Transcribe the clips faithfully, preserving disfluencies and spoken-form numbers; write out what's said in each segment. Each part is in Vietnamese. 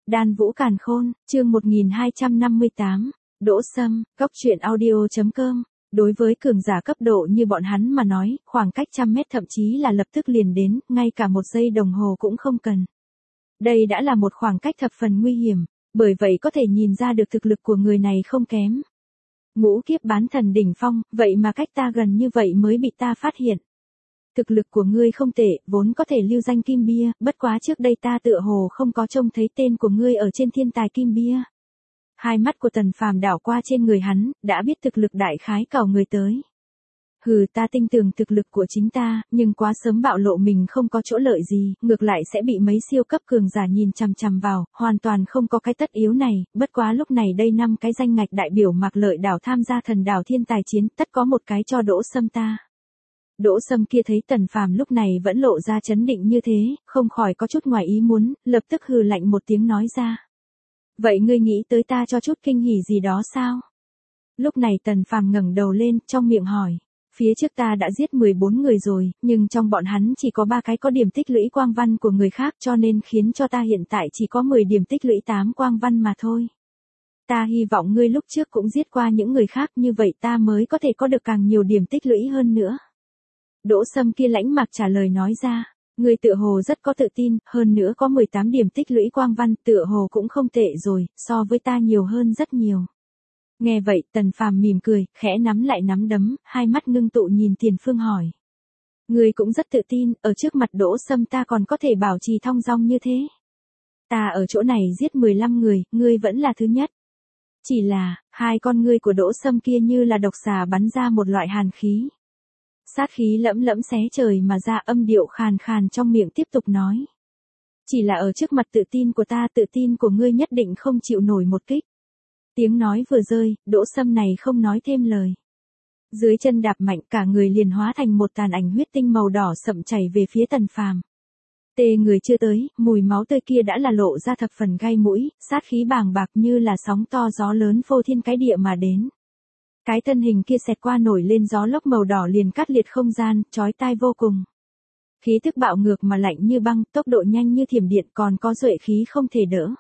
Đan Vũ Càn Khôn, chương một nghìn hai trăm năm mươi tám, Đỗ Sâm, góc truyện audio chấm com. Đối với cường giả cấp độ như bọn hắn mà nói, khoảng cách trăm mét thậm chí là lập tức liền đến, ngay cả một giây đồng hồ cũng không cần. Đây đã là một khoảng cách thập phần nguy hiểm, bởi vậy có thể nhìn ra được thực lực của người này không kém. Ngũ kiếp bán thần đỉnh phong, vậy mà cách ta gần như vậy mới bị ta phát hiện. Thực lực của ngươi không tệ, vốn có thể lưu danh kim bia, bất quá trước đây ta tựa hồ không có trông thấy tên của ngươi ở trên thiên tài kim bia. Hai mắt của Tần Phàm đảo qua trên người hắn, đã biết thực lực đại khái cào người tới. Hừ, ta tin tưởng thực lực của chính ta, nhưng quá sớm bạo lộ mình không có chỗ lợi gì, ngược lại sẽ bị mấy siêu cấp cường giả nhìn chằm chằm vào, hoàn toàn không có cái tất yếu này, bất quá lúc này đây năm cái danh ngạch đại biểu Mạc Lợi đảo tham gia thần đảo thiên tài chiến, tất có một cái cho Đỗ Sâm ta. Đỗ Sâm kia thấy Tần Phàm lúc này vẫn lộ ra chấn định như thế, không khỏi có chút ngoài ý muốn, lập tức hừ lạnh một tiếng nói ra. Vậy ngươi nghĩ tới ta cho chút kinh hỉ gì đó sao? Lúc này Tần Phàm ngẩng đầu lên, trong miệng hỏi. Phía trước ta đã giết mười bốn người rồi, nhưng trong bọn hắn chỉ có ba cái có điểm tích lũy quang văn của người khác cho nên khiến cho ta hiện tại chỉ có mười điểm tích lũy tám quang văn mà thôi. Ta hy vọng ngươi lúc trước cũng giết qua những người khác như vậy ta mới có thể có được càng nhiều điểm tích lũy hơn nữa. Đỗ Sâm kia lãnh mặc trả lời nói ra, ngươi tựa hồ rất có tự tin, hơn nữa có mười tám điểm tích lũy quang văn, tựa hồ cũng không tệ rồi, so với ta nhiều hơn rất nhiều. Nghe vậy, Tần Phàm mỉm cười, khẽ nắm lại nắm đấm, hai mắt ngưng tụ nhìn Tiền Phương hỏi. Ngươi cũng rất tự tin, ở trước mặt Đỗ Sâm ta còn có thể bảo trì thong dong như thế. Ta ở chỗ này giết mười lăm người, ngươi vẫn là thứ nhất. Chỉ là, hai con ngươi của Đỗ Sâm kia như là độc xà bắn ra một loại hàn khí. Sát khí lẫm lẫm xé trời mà ra, âm điệu khàn khàn trong miệng tiếp tục nói. Chỉ là ở trước mặt tự tin của ta, tự tin của ngươi nhất định không chịu nổi một kích. Tiếng nói vừa rơi, Đỗ Sâm này không nói thêm lời. Dưới chân đạp mạnh, cả người liền hóa thành một tàn ảnh huyết tinh màu đỏ sậm chảy về phía Tần Phàm. Tê người chưa tới, mùi máu tươi kia đã là lộ ra thập phần gai mũi, sát khí bàng bạc như là sóng to gió lớn phô thiên cái địa mà đến. Cái thân hình kia xẹt qua nổi lên gió lốc màu đỏ liền cắt liệt không gian, chói tai vô cùng. Khí tức bạo ngược mà lạnh như băng, tốc độ nhanh như thiểm điện, còn có duệ khí không thể đỡ.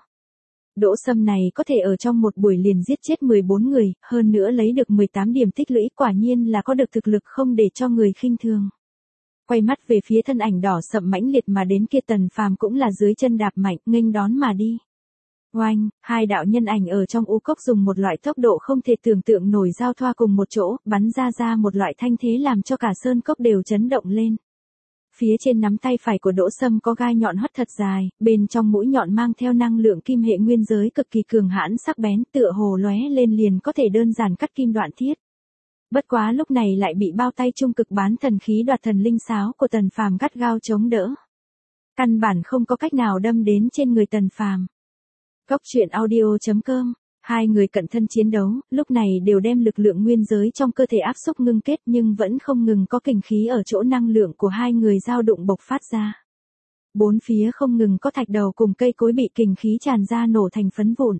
Đỗ Sâm này có thể ở trong một buổi liền giết chết mười bốn người, hơn nữa lấy được mười tám điểm tích lũy, quả nhiên là có được thực lực không để cho người khinh thường. Quay mắt về phía thân ảnh đỏ sậm mãnh liệt mà đến kia, Tần Phàm cũng là dưới chân đạp mạnh, nghênh đón mà đi. Oanh, hai đạo nhân ảnh ở trong u cốc dùng một loại tốc độ không thể tưởng tượng nổi giao thoa cùng một chỗ, bắn ra ra một loại thanh thế làm cho cả sơn cốc đều chấn động lên. Phía trên nắm tay phải của Đỗ Sâm có gai nhọn hoắt thật dài, bên trong mũi nhọn mang theo năng lượng kim hệ nguyên giới cực kỳ cường hãn sắc bén, tựa hồ lóe lên liền có thể đơn giản cắt kim đoạn thiết. Bất quá lúc này lại bị bao tay trung cực bán thần khí đoạt thần linh sáo của Tần Phàm gắt gao chống đỡ. Căn bản không có cách nào đâm đến trên người Tần Phàm. Góc truyện audio chấm com. Hai người cận thân chiến đấu, lúc này đều đem lực lượng nguyên giới trong cơ thể áp xúc ngưng kết nhưng vẫn không ngừng có kình khí ở chỗ năng lượng của hai người dao động bộc phát ra. Bốn phía không ngừng có thạch đầu cùng cây cối bị kình khí tràn ra nổ thành phấn vụn.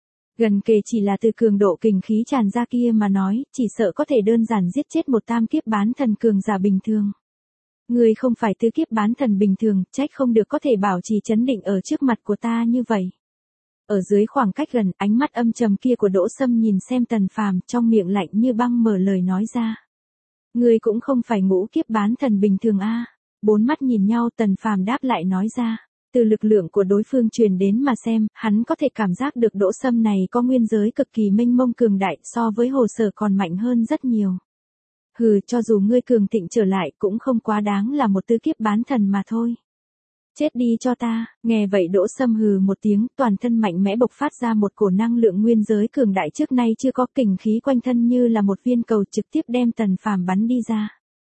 Gần kề chỉ là từ cường độ kình khí tràn ra kia mà nói, chỉ sợ có thể đơn giản giết chết một tam kiếp bán thần cường giả bình thường. Người không phải tứ kiếp bán thần bình thường, trách không được có thể bảo trì chấn định ở trước mặt của ta như vậy. Ở dưới khoảng cách gần, ánh mắt âm trầm kia của Đỗ Sâm nhìn xem Tần Phàm, trong miệng lạnh như băng mở lời nói ra. Ngươi cũng không phải ngũ kiếp bán thần bình thường a. À. Bốn mắt nhìn nhau, Tần Phàm đáp lại nói ra. Từ lực lượng của đối phương truyền đến mà xem, hắn có thể cảm giác được Đỗ Sâm này có nguyên giới cực kỳ mênh mông cường đại, so với Hồ Sở còn mạnh hơn rất nhiều. Hừ, cho dù ngươi cường thịnh trở lại cũng không quá đáng là một tứ kiếp bán thần mà thôi. Chết đi cho ta, nghe vậy Đỗ Sâm hừ một tiếng, toàn thân mạnh mẽ bộc phát ra một cổ năng lượng nguyên giới cường đại trước nay chưa có, kình khí quanh thân như là một viên cầu trực tiếp đem Tần Phàm bắn đi ra.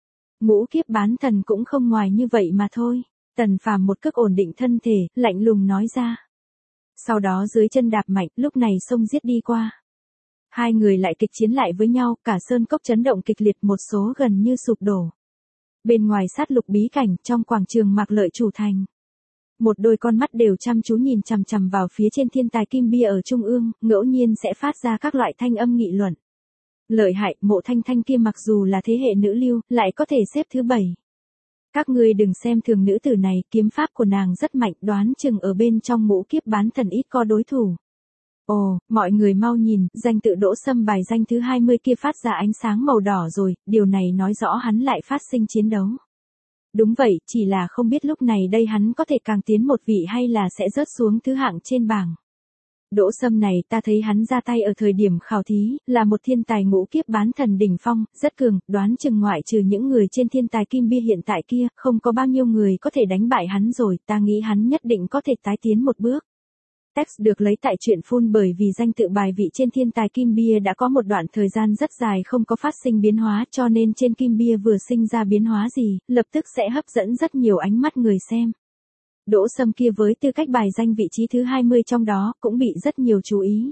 Ngũ kiếp bán thần cũng không ngoài như vậy mà thôi. Tần Phàm một cước ổn định thân thể, lạnh lùng nói ra. Sau đó dưới chân đạp mạnh, lúc này xông giết đi qua. Hai người lại kịch chiến lại với nhau, cả sơn cốc chấn động kịch liệt, một số gần như sụp đổ. Bên ngoài sát lục bí cảnh, trong quảng trường Mạc Lợi chủ thành. Một đôi con mắt đều chăm chú nhìn chằm chằm vào phía trên thiên tài kim bia ở trung ương, ngẫu nhiên sẽ phát ra các loại thanh âm nghị luận. Lợi hại, Mộ Thanh Thanh kia mặc dù là thế hệ nữ lưu, lại có thể xếp thứ bảy. Các ngươi đừng xem thường nữ tử này, kiếm pháp của nàng rất mạnh, đoán chừng ở bên trong ngũ kiếp bán thần ít có đối thủ. Ồ, mọi người mau nhìn, danh tự Đỗ Sâm bài danh thứ hai mươi kia phát ra ánh sáng màu đỏ rồi, điều này nói rõ hắn lại phát sinh chiến đấu. Đúng vậy, chỉ là không biết lúc này đây hắn có thể càng tiến một vị hay là sẽ rớt xuống thứ hạng trên bảng. Đỗ Sâm này ta thấy hắn ra tay ở thời điểm khảo thí, là một thiên tài ngũ kiếp bán thần đỉnh phong, rất cường, đoán chừng ngoại trừ những người trên thiên tài kim bia hiện tại kia, không có bao nhiêu người có thể đánh bại hắn rồi, ta nghĩ hắn nhất định có thể tái tiến một bước. Text được lấy tại truyện Full bởi vì danh tự bài vị trên thiên tài kim bia đã có một đoạn thời gian rất dài không có phát sinh biến hóa cho nên trên kim bia vừa sinh ra biến hóa gì, lập tức sẽ hấp dẫn rất nhiều ánh mắt người xem. Đỗ Sâm kia với tư cách bài danh vị trí thứ hai mươi trong đó cũng bị rất nhiều chú ý.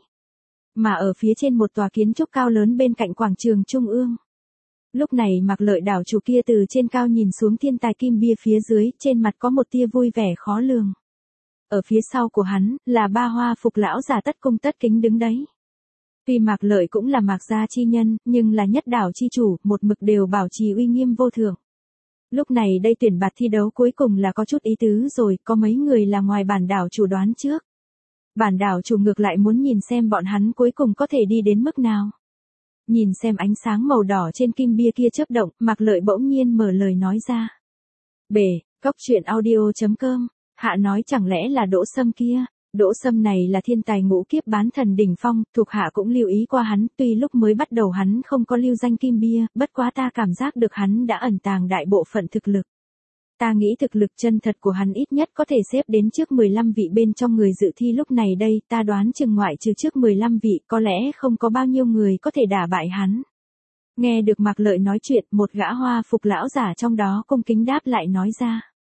Mà ở phía trên một tòa kiến trúc cao lớn bên cạnh quảng trường trung ương. Lúc này Mạc Lợi đảo chủ kia từ trên cao nhìn xuống thiên tài kim bia phía dưới, trên mặt có một tia vui vẻ khó lường. Ở phía sau của hắn, là ba hoa phục lão già tất cung tất kính đứng đấy. Tuy Mạc Lợi cũng là Mạc gia chi nhân, nhưng là nhất đảo chi chủ, một mực đều bảo trì uy nghiêm vô thượng. Lúc này đây tuyển bạt thi đấu cuối cùng là có chút ý tứ rồi, có mấy người là ngoài bản đảo chủ đoán trước. Bản đảo chủ ngược lại muốn nhìn xem bọn hắn cuối cùng có thể đi đến mức nào. Nhìn xem ánh sáng màu đỏ trên kim bia kia chớp động, Mạc Lợi bỗng nhiên mở lời nói ra. Bể, cóc truyện audio chấm com, hạ nói chẳng lẽ là Đỗ Sâm kia. Đỗ Sâm này là thiên tài ngũ kiếp bán thần đỉnh phong, thuộc hạ cũng lưu ý qua hắn, tuy lúc mới bắt đầu hắn không có lưu danh kim bia, bất quá ta cảm giác được hắn đã ẩn tàng đại bộ phận thực lực. Ta nghĩ thực lực chân thật của hắn ít nhất có thể xếp đến trước mười lăm vị bên trong người dự thi lúc này đây, ta đoán chừng ngoại trừ trước mười lăm vị, có lẽ không có bao nhiêu người có thể đả bại hắn. Nghe được Mạc Lợi nói chuyện, một gã hoa phục lão giả trong đó cung kính đáp lại nói ra.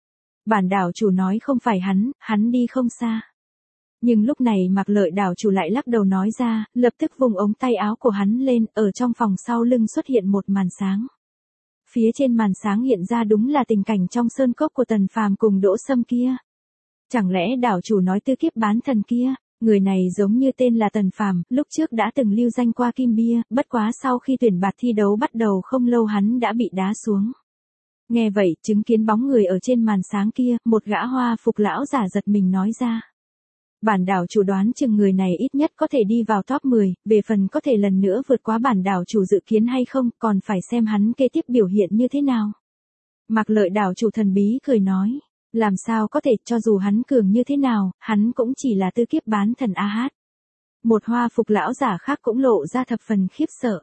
Bản đảo chủ nói không phải hắn, hắn đi không xa. Nhưng lúc này Mạc Lợi đảo chủ lại lắc đầu nói ra, lập tức vùng ống tay áo của hắn lên, ở trong phòng sau lưng xuất hiện một màn sáng. Phía trên màn sáng hiện ra đúng là tình cảnh trong sơn cốc của Tần Phàm cùng Đỗ Sâm kia. Chẳng lẽ đảo chủ nói tư kiếp bán thần kia, người này giống như tên là Tần Phàm, lúc trước đã từng lưu danh qua kim bia, bất quá sau khi tuyển bạt thi đấu bắt đầu không lâu hắn đã bị đá xuống. Nghe vậy, chứng kiến bóng người ở trên màn sáng kia, một gã hoa phục lão giả giật mình nói ra. Bản đảo chủ đoán chừng người này ít nhất có thể đi vào top mười, về phần có thể lần nữa vượt quá bản đảo chủ dự kiến hay không, còn phải xem hắn kế tiếp biểu hiện như thế nào. Mạc Lợi đảo chủ thần bí cười nói, làm sao có thể, cho dù hắn cường như thế nào, hắn cũng chỉ là tư kiếp bán thần a hát. Một hoa phục lão giả khác cũng lộ ra thập phần khiếp sợ.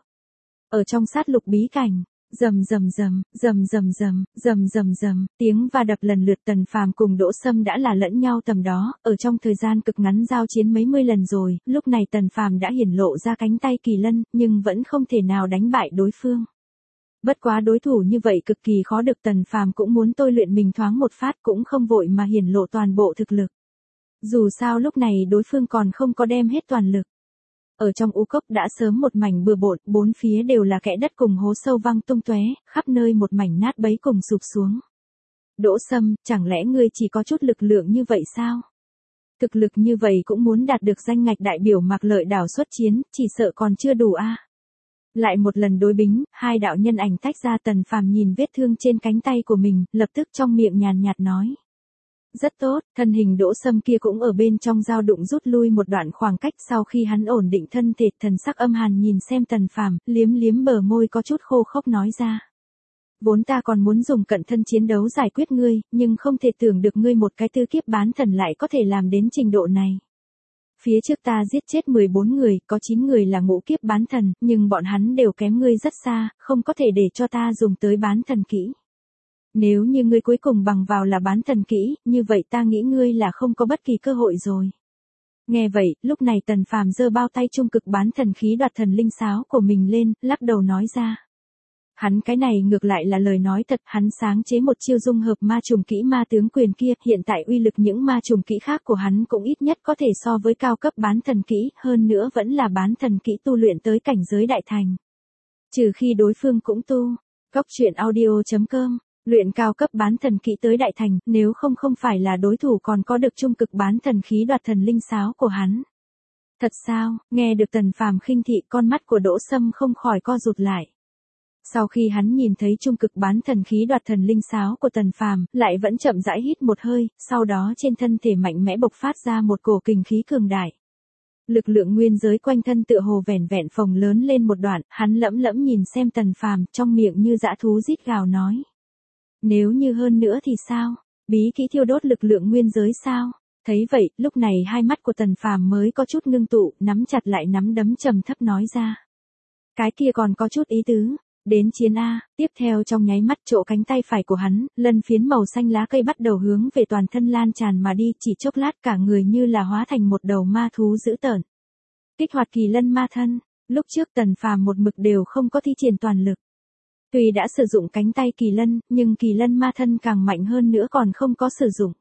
Ở trong sát lục bí cảnh, rầm rầm rầm, rầm rầm rầm, rầm rầm rầm, tiếng va đập lần lượt Tần Phàm cùng Đỗ Sâm đã là lẫn nhau tầm đó, ở trong thời gian cực ngắn giao chiến mấy mươi lần rồi, lúc này Tần Phàm đã hiển lộ ra cánh tay kỳ lân, nhưng vẫn không thể nào đánh bại đối phương. Bất quá đối thủ như vậy cực kỳ khó được, Tần Phàm cũng muốn tôi luyện mình thoáng một phát, cũng không vội mà hiển lộ toàn bộ thực lực. Dù sao lúc này đối phương còn không có đem hết toàn lực. Ở trong u cốc đã sớm một mảnh bừa bộn, bốn phía đều là kẽ đất cùng hố sâu văng tung tóe, khắp nơi một mảnh nát bấy cùng sụp xuống. Đỗ Sâm, chẳng lẽ ngươi chỉ có chút lực lượng như vậy sao? Thực lực như vậy cũng muốn đạt được danh ngạch đại biểu Mạc Lợi đảo xuất chiến, chỉ sợ còn chưa đủ a. À? Lại một lần đối bính, hai đạo nhân ảnh tách ra. Tần Phàm nhìn vết thương trên cánh tay của mình, lập tức trong miệng nhàn nhạt nói. Rất tốt, thân hình Đỗ Sâm kia cũng ở bên trong dao đụng rút lui một đoạn khoảng cách, sau khi hắn ổn định thân thể, thần sắc âm hàn nhìn xem Tần Phàm, liếm liếm bờ môi có chút khô khốc nói ra. Vốn ta còn muốn dùng cận thân chiến đấu giải quyết ngươi, nhưng không thể tưởng được ngươi một cái tư kiếp bán thần lại có thể làm đến trình độ này. Phía trước ta giết chết mười bốn người, có chín người là ngũ kiếp bán thần, nhưng bọn hắn đều kém ngươi rất xa, không có thể để cho ta dùng tới bán thần kỹ. Nếu như ngươi cuối cùng bằng vào là bán thần kỹ, như vậy ta nghĩ ngươi là không có bất kỳ cơ hội rồi. Nghe vậy, lúc này Tần Phàm giơ bao tay trung cực bán thần khí đoạt thần linh sáo của mình lên, lắc đầu nói ra. Hắn cái này ngược lại là lời nói thật, hắn sáng chế một chiêu dung hợp ma trùng kỹ ma tướng quyền kia, hiện tại uy lực những ma trùng kỹ khác của hắn cũng ít nhất có thể so với cao cấp bán thần kỹ, hơn nữa vẫn là bán thần kỹ tu luyện tới cảnh giới đại thành. Trừ khi đối phương cũng tu. Cóc truyện audio chấm com, luyện cao cấp bán thần kỹ tới đại thành, nếu không không phải là đối thủ còn có được trung cực bán thần khí đoạt thần linh sáo của hắn. Thật sao? Nghe được Tần Phàm khinh thị, con mắt của Đỗ Sâm không khỏi co rụt lại. Sau khi hắn nhìn thấy trung cực bán thần khí đoạt thần linh sáo của Tần Phàm, lại vẫn chậm rãi hít một hơi, sau đó trên thân thể mạnh mẽ bộc phát ra một cổ kình khí cường đại. Lực lượng nguyên giới quanh thân tựa hồ vẻn vẹn phồng lớn lên một đoạn, hắn lẫm lẫm nhìn xem Tần Phàm, trong miệng như dã thú rít gào nói. Nếu như hơn nữa thì sao? Bí kỹ thiêu đốt lực lượng nguyên giới sao? Thấy vậy, lúc này hai mắt của Tần Phàm mới có chút ngưng tụ, nắm chặt lại nắm đấm trầm thấp nói ra. Cái kia còn có chút ý tứ. Đến chiến A, tiếp theo trong nháy mắt chỗ cánh tay phải của hắn, lân phiến màu xanh lá cây bắt đầu hướng về toàn thân lan tràn mà đi, chỉ chốc lát cả người như là hóa thành một đầu ma thú dữ tợn. Kích hoạt kỳ lân ma thân, lúc trước Tần Phàm một mực đều không có thi triển toàn lực. Tuy đã sử dụng cánh tay kỳ lân, nhưng kỳ lân ma thân càng mạnh hơn nữa còn không có sử dụng.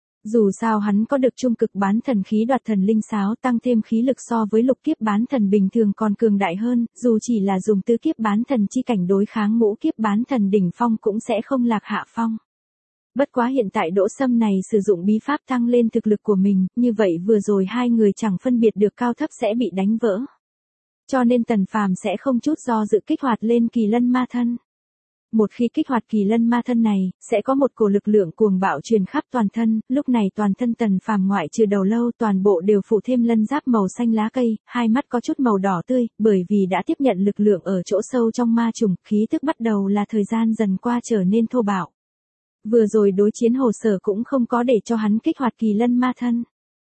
Dù sao hắn có được trung cực bán thần khí đoạt thần linh sáo tăng thêm khí lực so với lục kiếp bán thần bình thường còn cường đại hơn, dù chỉ là dùng tứ kiếp bán thần chi cảnh đối kháng ngũ kiếp bán thần đỉnh phong cũng sẽ không lạc hạ phong. Bất quá hiện tại Đỗ Sâm này sử dụng bí pháp tăng lên thực lực của mình, như vậy vừa rồi hai người chẳng phân biệt được cao thấp sẽ bị đánh vỡ. Cho nên Tần Phàm sẽ không chút do dự kích hoạt lên kỳ lân ma thân. Một khi kích hoạt kỳ lân ma thân này, sẽ có một cổ lực lượng cuồng bạo truyền khắp toàn thân, lúc này toàn thân Tần Phàm ngoại trừ đầu lâu toàn bộ đều phủ thêm lân giáp màu xanh lá cây, hai mắt có chút màu đỏ tươi, bởi vì đã tiếp nhận lực lượng ở chỗ sâu trong ma trùng, khí tức bắt đầu là thời gian dần qua trở nên thô bạo. Vừa rồi đối chiến hồ sở cũng không có để cho hắn kích hoạt kỳ lân ma thân.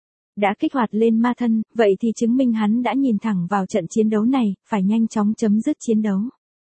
Đã kích hoạt lên ma thân, vậy thì chứng minh hắn đã nhìn thẳng vào trận chiến đấu này, phải nhanh chóng chấm dứt chiến đấu.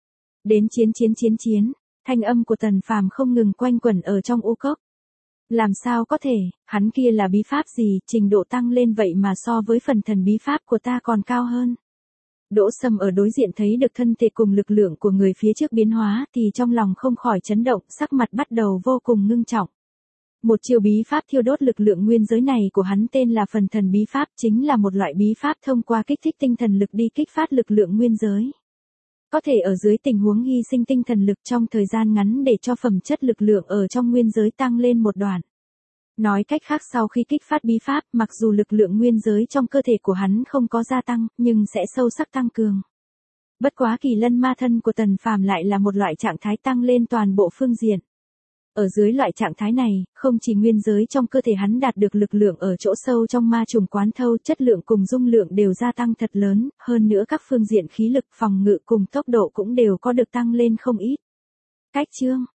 Đến chiến chiến chiến chiến, thanh âm của Tần Phàm không ngừng quanh quẩn ở trong u cốc. Làm sao có thể, hắn kia là bí pháp gì, trình độ tăng lên vậy mà so với phần thần bí pháp của ta còn cao hơn. Đỗ Sâm ở đối diện thấy được thân thể cùng lực lượng của người phía trước biến hóa thì trong lòng không khỏi chấn động, sắc mặt bắt đầu vô cùng ngưng trọng. Một chiêu bí pháp thiêu đốt lực lượng nguyên giới này của hắn tên là phần thần bí pháp, chính là một loại bí pháp thông qua kích thích tinh thần lực đi kích phát lực lượng nguyên giới. Có thể ở dưới tình huống hy sinh tinh thần lực trong thời gian ngắn để cho phẩm chất lực lượng ở trong nguyên giới tăng lên một đoạn. Nói cách khác sau khi kích phát bí pháp, mặc dù lực lượng nguyên giới trong cơ thể của hắn không có gia tăng, nhưng sẽ sâu sắc tăng cường. Bất quá kỳ lân ma thân của Tần Phàm lại là một loại trạng thái tăng lên toàn bộ phương diện. Ở dưới loại trạng thái này, không chỉ nguyên giới trong cơ thể hắn đạt được lực lượng ở chỗ sâu trong ma trùng quán thâu, chất lượng cùng dung lượng đều gia tăng thật lớn, hơn nữa các phương diện khí lực phòng ngự cùng tốc độ cũng đều có được tăng lên không ít. Cách chương